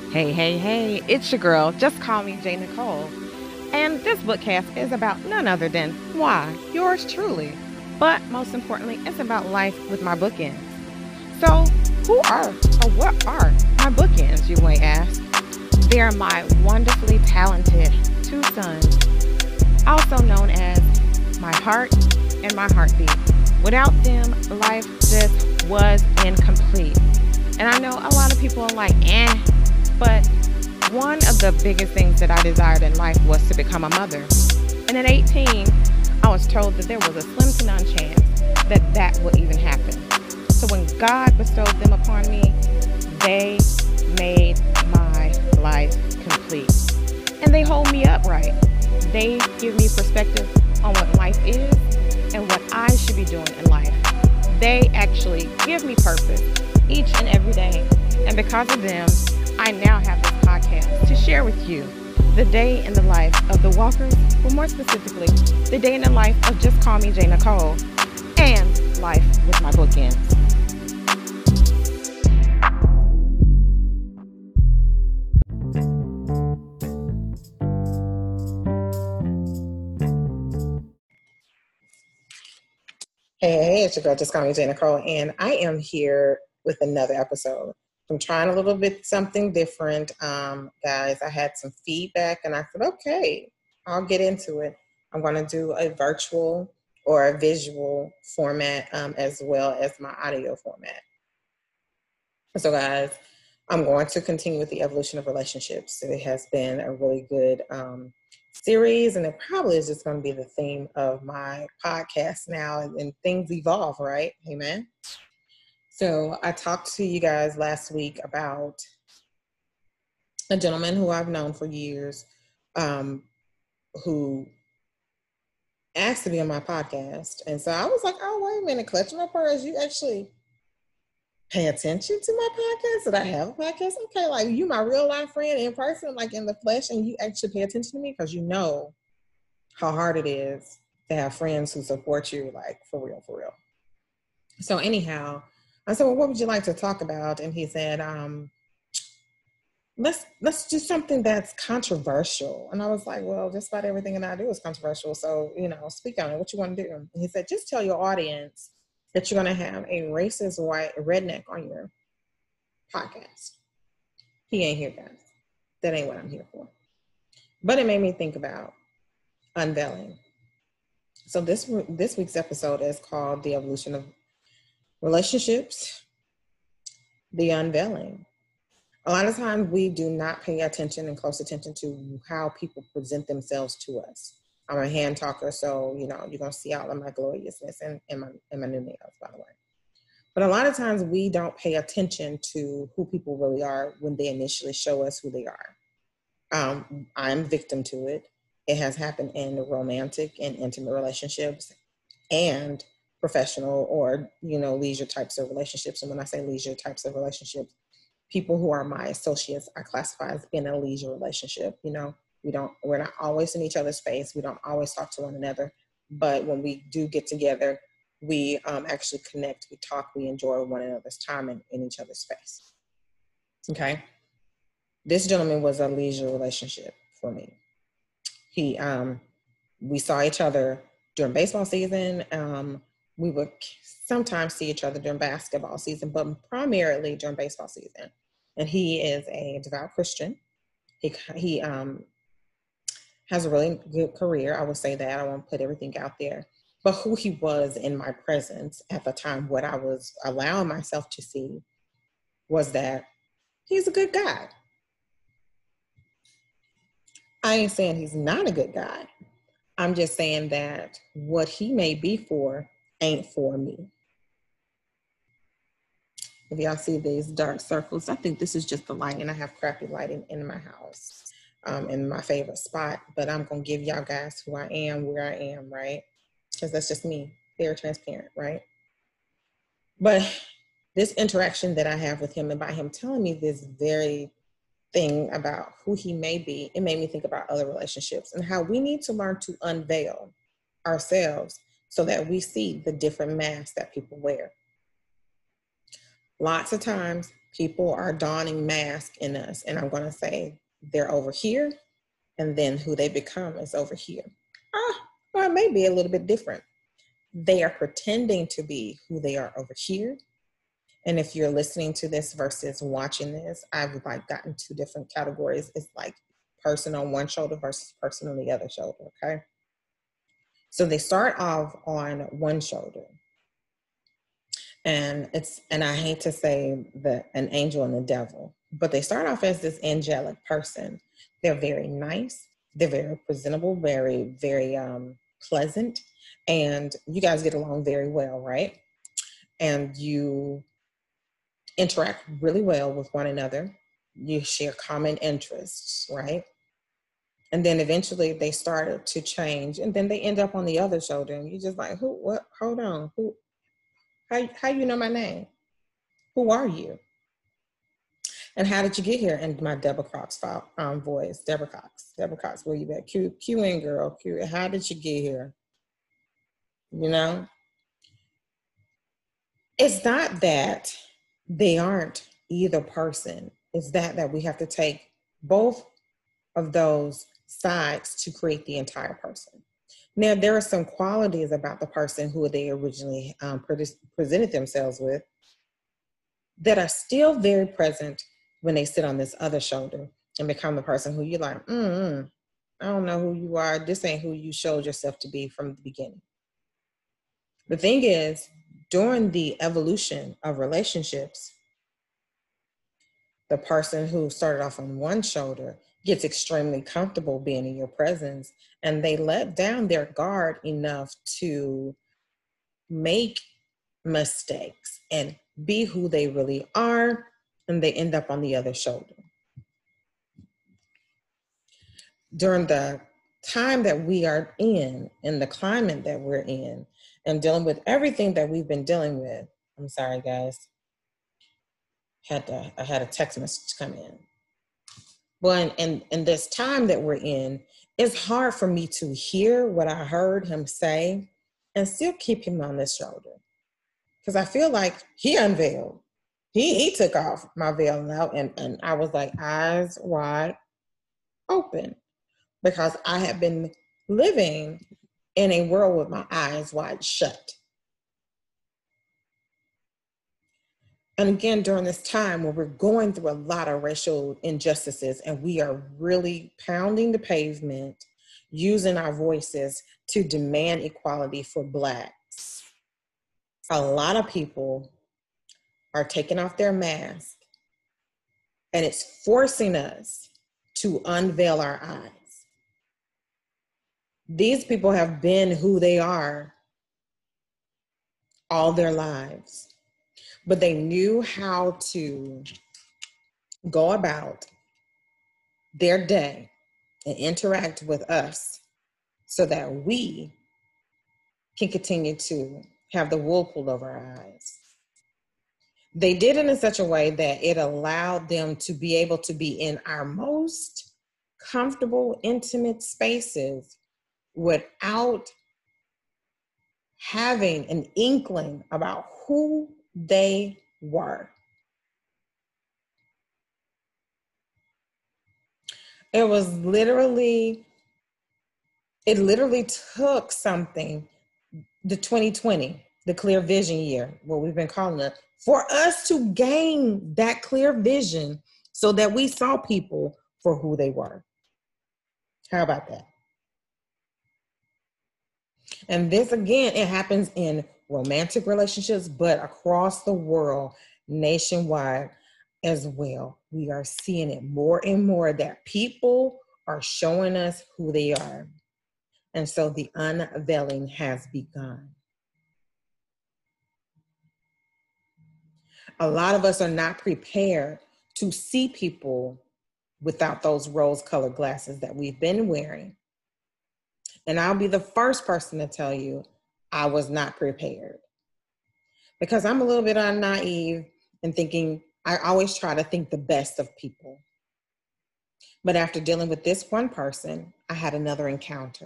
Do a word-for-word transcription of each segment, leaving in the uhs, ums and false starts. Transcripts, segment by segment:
Hey, hey, hey, it's your girl. Just call me J. Nicole. And this bookcast is about none other than why, yours truly. But most importantly, it's about life with my bookends. So, who are or what are my bookends, you may ask? They are my wonderfully talented two sons, also known as my heart and my heartbeat. Without them, life just was incomplete. And I know a lot of people are like, eh, but one of the biggest things that I desired in life was to become a mother. And at eighteen, I was told that there was a slim to none chance that that would even happen. So when God bestowed them upon me, they made my life complete. And they hold me upright. They give me perspective on what life is and what I should be doing in life. They actually give me purpose each and every day. And because of them, I now have this podcast to share with you the day in the life of the Walkers, but more specifically, the day in the life of Just Call Me J. Nicole, and life with my bookends. Hey, hey, it's your girl, Just Call Me J. Nicole, and I am here with another episode. I'm trying a little bit something different. Um, guys, I had some feedback and I said, okay, I'll get into it. I'm going to do a virtual or a visual format um, as well as my audio format. So guys, I'm going to continue with the evolution of relationships. It has been a really good um, series, and it probably is just going to be the theme of my podcast now, and, and things evolve, right? Amen. So I talked to you guys last week about a gentleman who I've known for years, um, who asked to be on my podcast. And so I was like, oh, wait a minute, clutching my pearls, you actually pay attention to my podcast? Did I have a podcast? Okay, like you my real life friend in person, like in the flesh, and you actually pay attention to me because you know how hard it is to have friends who support you, like for real, for real. So anyhow, I said, well, what would you like to talk about? And he said, um, let's let's do something that's controversial. And I was like, well, just about everything that I do is controversial. So, you know, speak on it. What you want to do? And he said, just tell your audience that you're going to have a racist white redneck on your podcast. He ain't here, guys. That ain't what I'm here for. But it made me think about unveiling. So this this week's episode is called The Evolution of Relationships, The Unveiling. A lot of times we do not pay attention and close attention to how people present themselves to us. I'm a hand talker, so, you know, you're going to see all of my gloriousness and, and, my, and my new nails, by the way. But a lot of times we don't pay attention to who people really are when they initially show us who they are. Um, I'm victim to it. It has happened in romantic and intimate relationships and professional or, you know, leisure types of relationships. And when I say leisure types of relationships, people who are my associates I classify as being a leisure relationship. You know, we don't, we're not always in each other's face. We don't always talk to one another. But when we do get together, we um, actually connect, we talk, we enjoy one another's time in, in each other's space. Okay. This gentleman was a leisure relationship for me. He, um, we saw each other during baseball season. Um, we would sometimes see each other during basketball season, but primarily during baseball season. And he is a devout Christian. He he um, has a really good career. I would say that. I won't put everything out there. But who he was in my presence at the time, what I was allowing myself to see was that he's a good guy. I ain't saying he's not a good guy. I'm just saying that what he may be for ain't for me. If y'all see these dark circles, I think this is just the lighting. I have crappy lighting in my house, um, in my favorite spot, but I'm going to give y'all guys who I am, where I am, right? Because that's just me, very transparent, right? But this interaction that I have with him and by him telling me this very thing about who he may be, it made me think about other relationships and how we need to learn to unveil ourselves so that we see the different masks that people wear. Lots of times People are donning masks in us, and I'm going to say they're over here, and then who they become is over here. Ah, well, it may be a little bit different. They are pretending to be who they are over here. And if you're listening to this versus watching this, I've like gotten two different categories. It's like person on one shoulder versus person on the other shoulder, okay? So they start off on one shoulder. And it's, and I hate to say the an angel and the devil, but they start off as this angelic person. They're very nice. They're very presentable, very, very um, pleasant. And you guys get along very well, right? And you interact really well with one another. You share common interests, right? And then eventually they started to change, and then they end up on the other shoulder, and you're just like, who, what, hold on, who, how, how you know my name? Who are you? And how did you get here? And my Deborah Cox um, voice, Deborah Cox, Deborah Cox, where you at? Q, Q in, girl, Q, how did you get here? You know? It's not that they aren't either person. It's that that we have to take both of those sides to create the entire person. Now, there are some qualities about the person who they originally um, pre- presented themselves with that are still very present when they sit on this other shoulder and become the person who you're like, mm, I don't know who you are. This ain't who you showed yourself to be from the beginning. The thing is, during the evolution of relationships, the person who started off on one shoulder gets extremely comfortable being in your presence, and they let down their guard enough to make mistakes and be who they really are, and they end up on the other shoulder. During the time that we are in, in the climate that we're in, and dealing with everything that we've been dealing with, I'm sorry, guys, had to, I had a text message come in. Well, in, in this time that we're in, it's hard for me to hear what I heard him say and still keep him on this shoulder. Because I feel like he unveiled. He he took off my veil now, and, and I was like eyes wide open, because I have been living in a world with my eyes wide shut. And again, during this time where we're going through a lot of racial injustices, and we are really pounding the pavement, using our voices to demand equality for Blacks, a lot of people are taking off their mask, and it's forcing us to unveil our eyes. These people have been who they are all their lives, but they knew how to go about their day and interact with us so that we can continue to have the wool pulled over our eyes. They did it in such a way that it allowed them to be able to be in our most comfortable, intimate spaces without having an inkling about who they were. It was literally, it literally took something, the twenty twenty, the clear vision year, what we've been calling it, for us to gain that clear vision so that we saw people for who they were. How about that? And this, again, it happens in romantic relationships, but across the world, nationwide as well. We are seeing it more and more that people are showing us who they are. And so the unveiling has begun. A lot of us are not prepared to see people without those rose-colored glasses that we've been wearing. And I'll be the first person to tell you I was not prepared, because I'm a little bit naive and thinking, I always try to think the best of people. But after dealing with this one person, I had another encounter.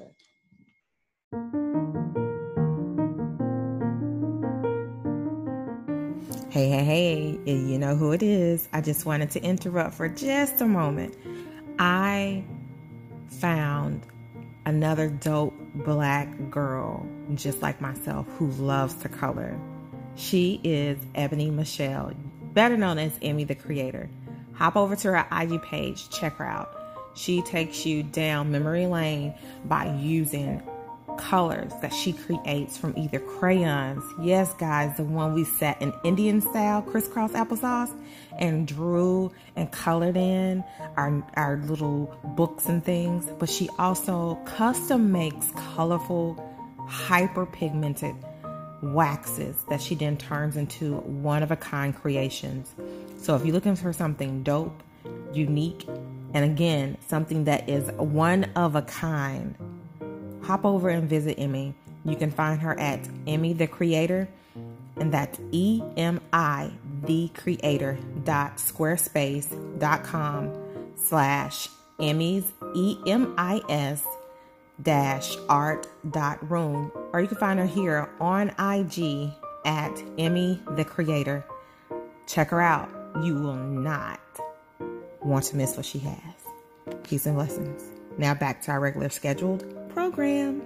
Hey, hey, hey, you know who it is. I just wanted to interrupt for just a moment. I found another dope black girl, just like myself, who loves to color. She is Ebony Michelle, better known as Emmy the Creator. Hop over to her I G page, check her out. She takes you down memory lane by using colors that she creates from either crayons. Yes, guys, the one we set in Indian style crisscross applesauce and drew and colored in our, our little books and things. But she also custom makes colorful, hyper pigmented waxes that she then turns into one of a kind creations. So if you're looking for something dope, unique, and again, something that is one of a kind, hop over and visit Emmy. You can find her at Emmy the Creator, and that's E M I the Creator dot squarespace dot com slash Emmy's E M I S dash art dot room, or you can find her here on I G at Emmy the Creator. Check her out. You will not want to miss what she has. Peace and blessings. Now back to our regular scheduled program.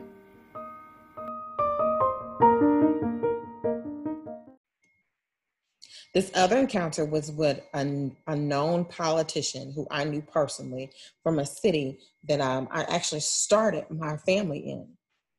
This other encounter was with a, a known politician who I knew personally from a city that um, I actually started my family in.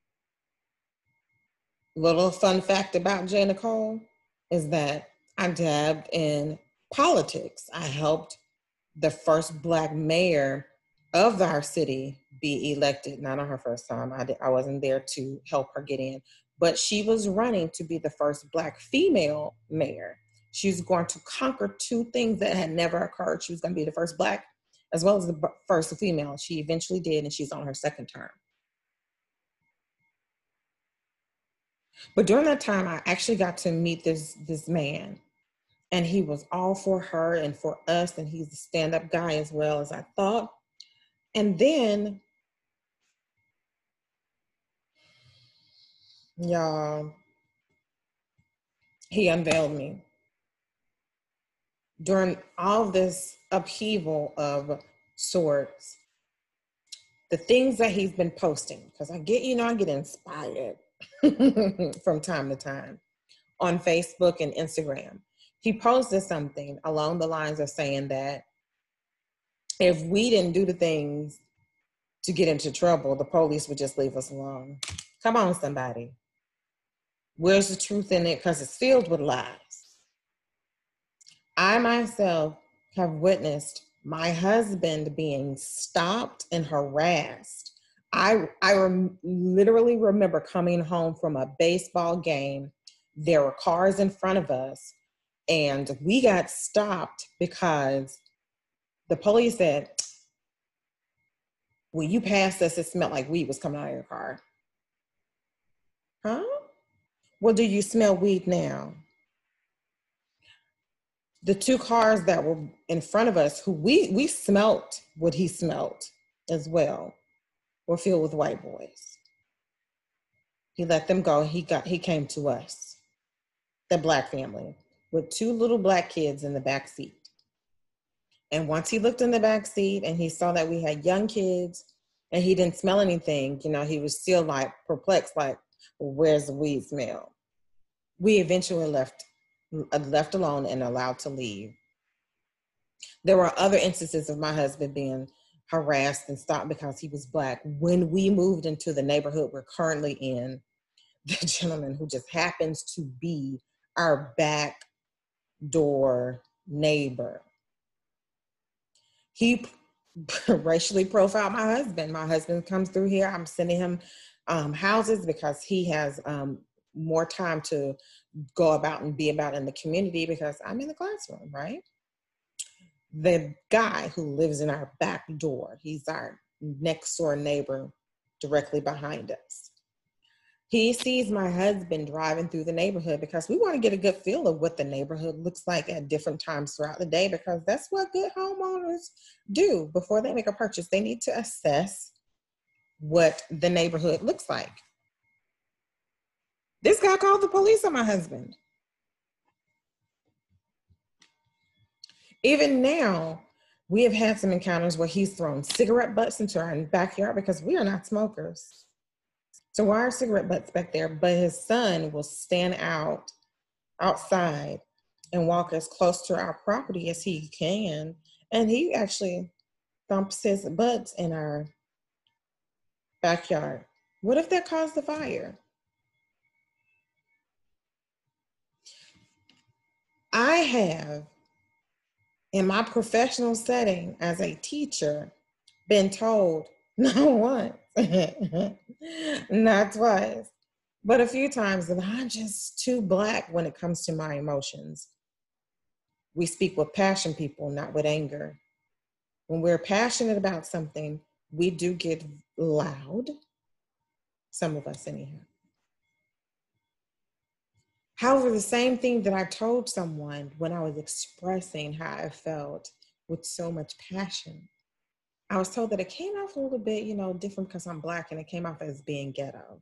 Little fun fact about J. Nicole is that I dabbed in politics. I helped the first Black mayor of our city be elected. Not on her first time. I, did, I wasn't there to help her get in, but she was running to be the first Black female mayor. She was going to conquer two things that had never occurred. She was going to be the first Black as well as the first female. She eventually did, and she's on her second term. But during that time, I actually got to meet this, this man, and he was all for her and for us, and he's a stand-up guy as well as I thought. And then, y'all, he unveiled me. During all this upheaval of sorts, the things that he's been posting, because I get, you know, I get inspired from time to time on Facebook and Instagram. He posted something along the lines of saying that if we didn't do the things to get into trouble, the police would just leave us alone. Come on, somebody. Where's the truth in it? Because it's filled with lies. I myself have witnessed my husband being stopped and harassed. I, I rem- literally remember coming home from a baseball game. There were cars in front of us, and we got stopped because the police said, when you passed us, it smelled like weed was coming out of your car. Huh? Well, do you smell weed now? The two cars that were in front of us, who we, we smelt what he smelt as well, were filled with white boys. He let them go. He got, he came to us, the Black family, with two little Black kids in the back seat. And once he looked in the back seat and he saw that we had young kids and he didn't smell anything, you know, he was still like perplexed, like, well, where's the weed smell? We eventually left, left alone and allowed to leave. There were other instances of my husband being harassed and stopped because he was Black. When we moved into the neighborhood we're currently in, the gentleman who just happens to be our back door neighbor, he racially profiled my husband. My husband comes through here. I'm sending him um, houses because he has um, more time to go about and be about in the community because I'm in the classroom, right? The guy who lives in our back door, he's our next door neighbor directly behind us. He sees my husband driving through the neighborhood because we want to get a good feel of what the neighborhood looks like at different times throughout the day, because that's what good homeowners do before they make a purchase. They need to assess what the neighborhood looks like. This guy called the police on my husband. Even now, we have had some encounters where he's thrown cigarette butts into our backyard because we are not smokers. So why are cigarette butts back there? But his son will stand out outside and walk as close to our property as he can. And he actually thumps his butts in our backyard. What if that caused the fire? I have, in my professional setting as a teacher, been told not once, not twice, but a few times that I'm just too black when it comes to my emotions. We speak with passion, people, not with anger. When we're passionate about something, we do get loud. Some of us, anyhow. However, the same thing that I told someone when I was expressing how I felt with so much passion, I was told that it came off a little bit, you know, different because I'm black, and it came off as being ghetto.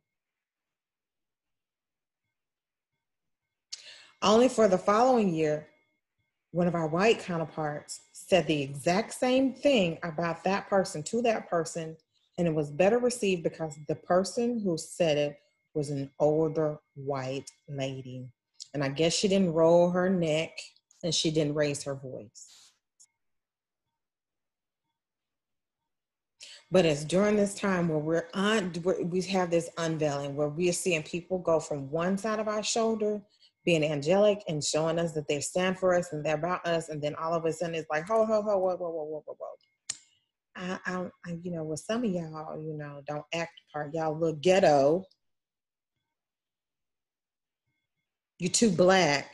Only for the following year, one of our white counterparts said the exact same thing about that person to that person, and it was better received because the person who said it was an older white lady. And I guess she didn't roll her neck and she didn't raise her voice. But it's during this time where we're on, we have this unveiling where we are seeing people go from one side of our shoulder, being angelic and showing us that they stand for us and they're about us, and then all of a sudden it's like, ho, ho, ho, whoa, whoa, whoa, whoa, whoa, whoa. I, I, I, you know, with some of y'all, you know, don't act part. Y'all look ghetto. You're too black.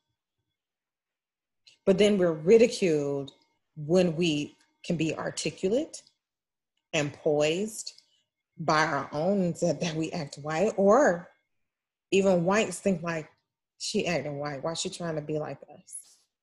But then we're ridiculed when we can be articulate and poised by our own that, that we act white, or even whites think like, she acting white. Why is she trying to be like us?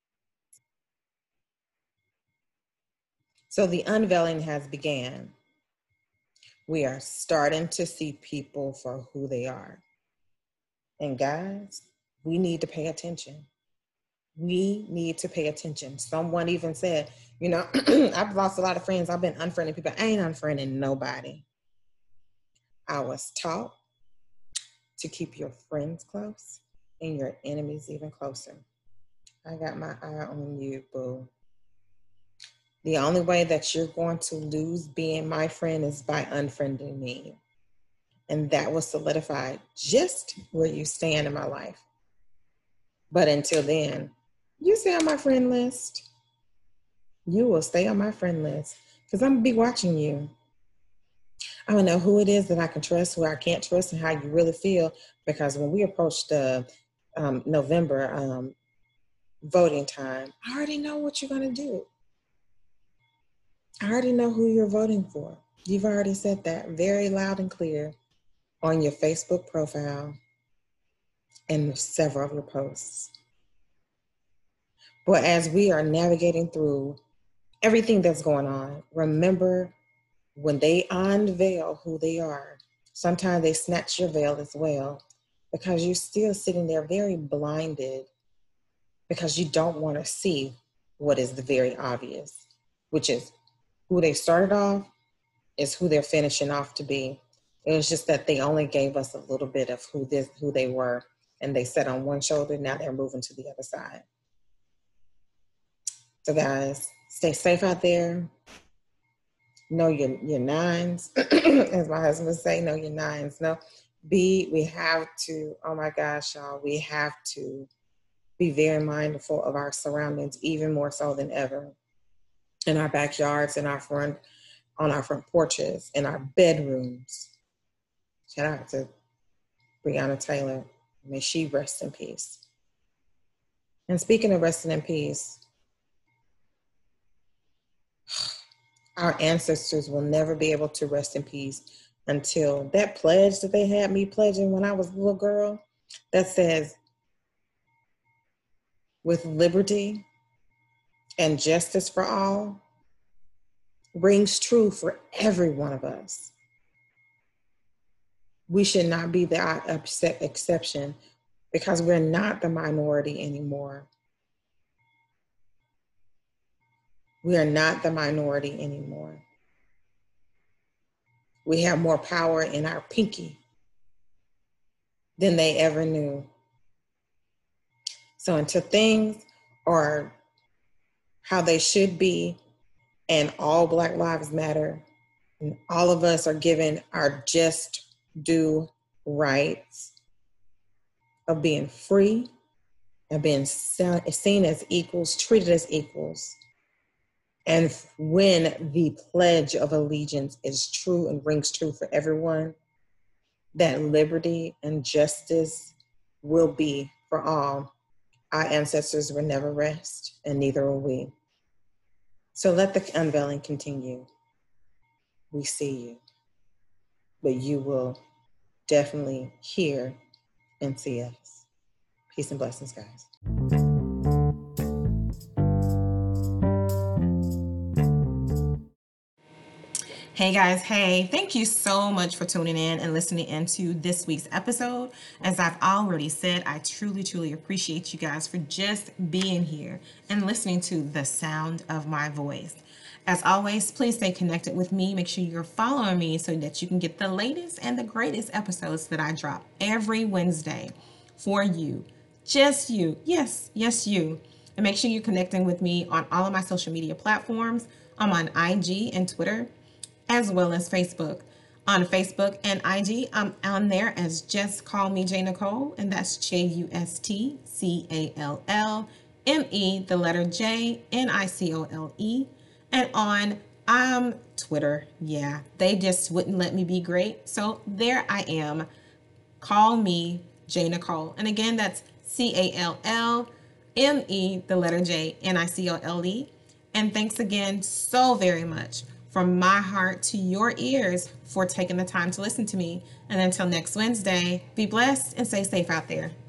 So the unveiling has began. We are starting to see people for who they are. And guys, we need to pay attention. We need to pay attention. Someone even said, you know, I've lost a lot of friends. I've been unfriending people. I ain't unfriending nobody. I was taught to keep your friends close and your enemies even closer. I got my eye on you, boo. The only way that you're going to lose being my friend is by unfriending me. And that was solidified just where you stand in my life. But until then, you stay on my friend list. You will stay on my friend list because I'm going to be watching you. I don't know who it is that I can trust, who I can't trust, and how you really feel. Because when we approach the um, November um, voting time, I already know what you're going to do. I already know who you're voting for. You've already said that very loud and clear on your Facebook profile and several of your posts. But as we are navigating through everything that's going on, remember when they unveil who they are, sometimes they snatch your veil as well, because you're still sitting there very blinded because you don't want to see what is the very obvious, which is who they started off is who they're finishing off to be. It was just that they only gave us a little bit of who this, who they were, and they sat on one shoulder. Now they're moving to the other side. So guys, stay safe out there. Know your your nines, as my husband would say. Know your nines. No, be. We have to. Oh my gosh, y'all. We have to be very mindful of our surroundings, even more so than ever. In our backyards, in our front, on our front porches, in our bedrooms. Shout out to Breonna Taylor. May she rest in peace. And speaking of resting in peace, our ancestors will never be able to rest in peace until that pledge that they had me pledging when I was a little girl that says, with liberty and justice for all, rings true for every one of us. We should not be the exception because we're not the minority anymore. We are not the minority anymore. We have more power in our pinky than they ever knew. So until things are how they should be, and all Black Lives Matter, and all of us are given our just due rights of being free and being seen as equals, treated as equals. And when the Pledge of Allegiance is true and rings true for everyone, that liberty and justice will be for all. Our ancestors will never rest, and neither will we. So let the unveiling continue. We see you, but you will definitely hear and see us. Peace and blessings, guys. Hey guys, hey, thank you so much for tuning in and listening into this week's episode. As I've already said, I truly, truly appreciate you guys for just being here and listening to the sound of my voice. As always, please stay connected with me. Make sure you're following me so that you can get the latest and the greatest episodes that I drop every Wednesday for you. Just you. Yes, yes, you. And make sure you're connecting with me on all of my social media platforms. I'm on I G and Twitter, as well as Facebook. On Facebook and I G, I'm on there as Just Call Me J Nicole, and that's J U S T C A L L M E, the letter J, N I C O L E. And on um, Twitter, yeah, they just wouldn't let me be great. So there I am. Call me J Nicole. And again, that's C A L L M E, the letter J, N I C O L E. And thanks again so very much from my heart to your ears for taking the time to listen to me. And until next Wednesday, be blessed and stay safe out there.